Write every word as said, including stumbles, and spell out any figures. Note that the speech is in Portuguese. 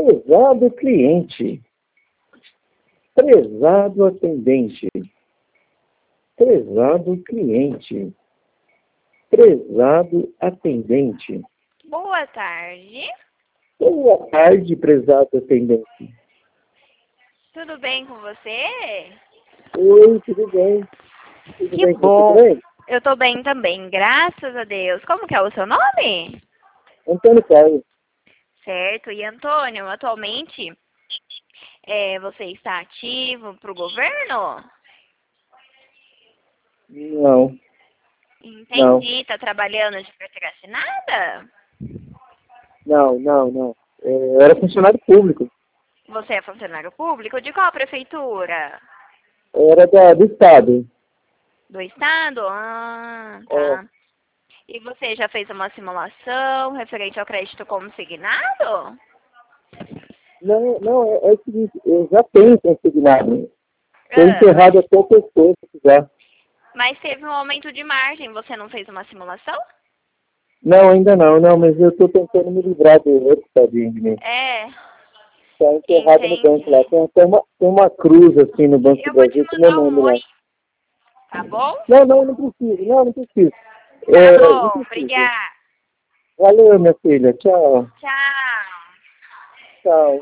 Prezado cliente, prezado atendente, prezado cliente, prezado atendente. Boa tarde. Boa tarde, prezado atendente. Tudo bem com você? Oi, tudo bem? Tudo Que bem com bom. você também? Eu tô bem também, graças a Deus. Como que é o seu nome? Antônio Carlos. Certo. E Antônio, atualmente é, você está ativo para o governo? Não, não, Entendi. Está trabalhando de carteira assinada? não, não, não. É, eu era funcionário público. Você é funcionário público? De qual prefeitura? Eu era da, do Estado. Do estado? Ah, É, tá. E você já fez uma simulação referente ao crédito consignado? não, não, é, é o seguinte, eu já tenho consignado. Foi Ah, mas, encerrado até o pescoço já. mas teve um aumento de margem, você não fez uma simulação? Não, ainda não, não, mas eu estou tentando me livrar do outro, tadinho de mim. É, Está enterrado no banco lá. entendi. Tem até uma, tem uma cruz assim no Banco do Eu vou te Brasil com meu mandar um nome lá. oi, tá bom? Não, não, não preciso, não, não preciso. Tá É, não bom, preciso. obrigada. Valeu, minha filha. Tchau. Tchau. Tchau.